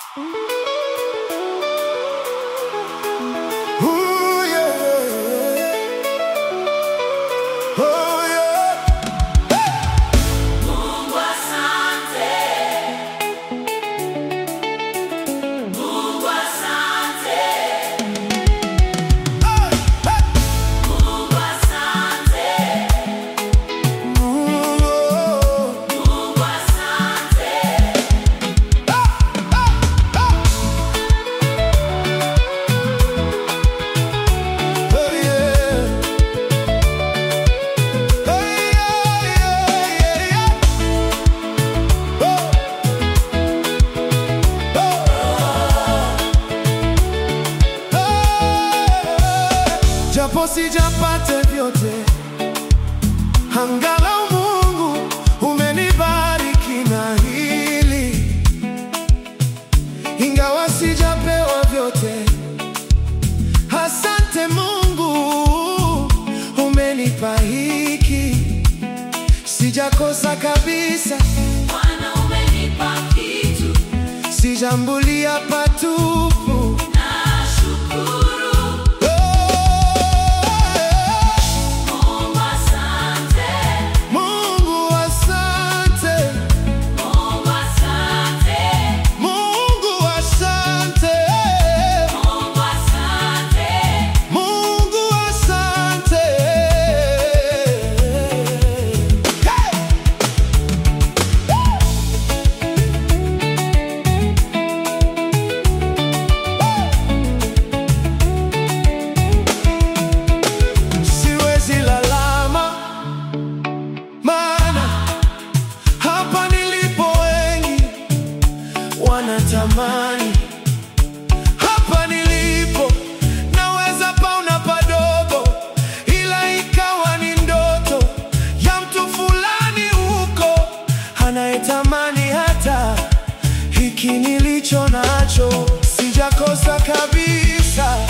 Ooh, yeah. Oh, yeah. Mungu asante. Mungu asante. Mungu asante. Ooh, oh. Mungu asante. Oh, yeah. Oh, yeah, yeah, yeah. Oh. Japo sijapata vyote, angalau Mungu umenibariki na hili. Ingawa sijapewa vyote, asante Mungu umenipa hiki. Sijakosa kabisa, Bwana umenipa kitu. sijambulia patupu. Nashukuru. Mungu asante. Mungu asante, Mungu asante. Mungu asante, Mungu asante. Mungu asante. Hey! Siwezi lalama, maana hapa nilipo wengi wanatamani. Hapa nilipo naweza paona padogo, ila ikawa ni ndoto ya mtu fulani huko anayetamani hata hiki nilicho nacho. Sijakosa kabisa,